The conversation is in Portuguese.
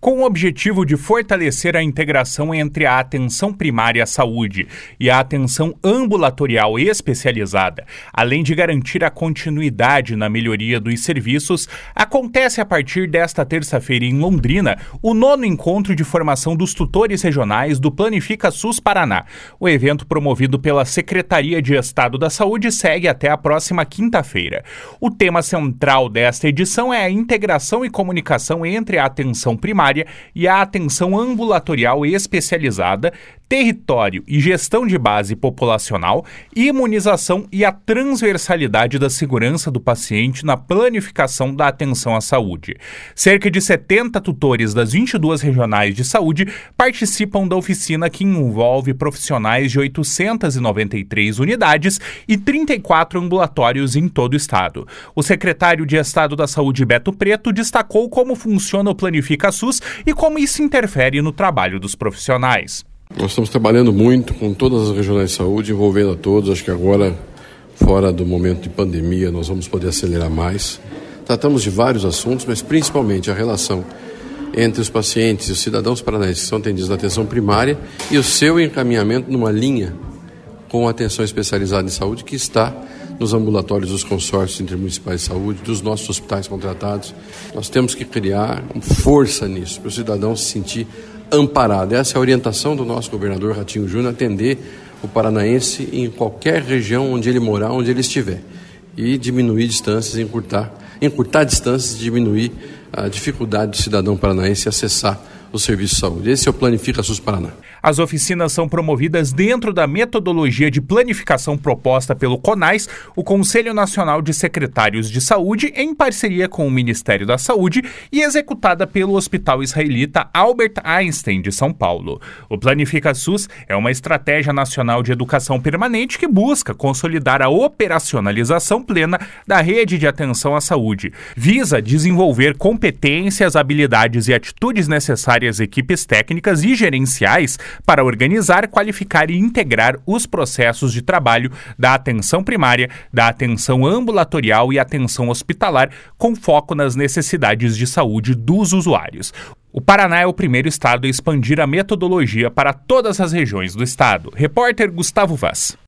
com o objetivo de fortalecer a integração entre a atenção primária à saúde e a atenção ambulatorial especializada, além de garantir a continuidade na melhoria dos serviços, acontece a partir desta terça-feira em Londrina o 9º encontro de formação dos tutores regionais do Planifica SUS Paraná. O evento, promovido pela Secretaria de Estado da Saúde, segue até a próxima quinta-feira. O tema central desta edição é a integração e comunicação entre a atenção primária e a atenção ambulatorial especializada, território e gestão de base populacional, imunização e a transversalidade da segurança do paciente na planificação da atenção à saúde. Cerca de 70 tutores das 22 regionais de saúde participam da oficina, que envolve profissionais de 893 unidades e 34 ambulatórios em todo o estado. O secretário de Estado da Saúde, Beto Preto, destacou como funciona o Planifica SUS e como isso interfere no trabalho dos profissionais. Nós estamos trabalhando muito com todas as regionais de saúde, envolvendo a todos. Acho que agora, fora do momento de pandemia, nós vamos poder acelerar mais. Tratamos de vários assuntos, mas principalmente a relação entre os pacientes e os cidadãos paranaenses que são atendidos na atenção primária e o seu encaminhamento numa linha com a atenção especializada em saúde que está nos ambulatórios dos consórcios intermunicipais de saúde, dos nossos hospitais contratados. Nós temos que criar força nisso, para o cidadão se sentir amparado. Essa é a orientação do nosso governador Ratinho Júnior, atender o paranaense em qualquer região onde ele morar, onde ele estiver, e diminuir distâncias, encurtar distâncias e diminuir a dificuldade do cidadão paranaense acessar o serviço de saúde. Esse é o Planifica SUS Paraná. As oficinas são promovidas dentro da metodologia de planificação proposta pelo CONAS, o Conselho Nacional de Secretários de Saúde, em parceria com o Ministério da Saúde, e executada pelo Hospital Israelita Albert Einstein de São Paulo. O Planifica SUS é uma estratégia nacional de educação permanente que busca consolidar a operacionalização plena da rede de atenção à saúde. Visa desenvolver competências, habilidades e atitudes necessárias às equipes técnicas e gerenciais para organizar, qualificar e integrar os processos de trabalho da atenção primária, da atenção ambulatorial e atenção hospitalar, com foco nas necessidades de saúde dos usuários. O Paraná é o primeiro estado a expandir a metodologia para todas as regiões do estado. Repórter Gustavo Vaz.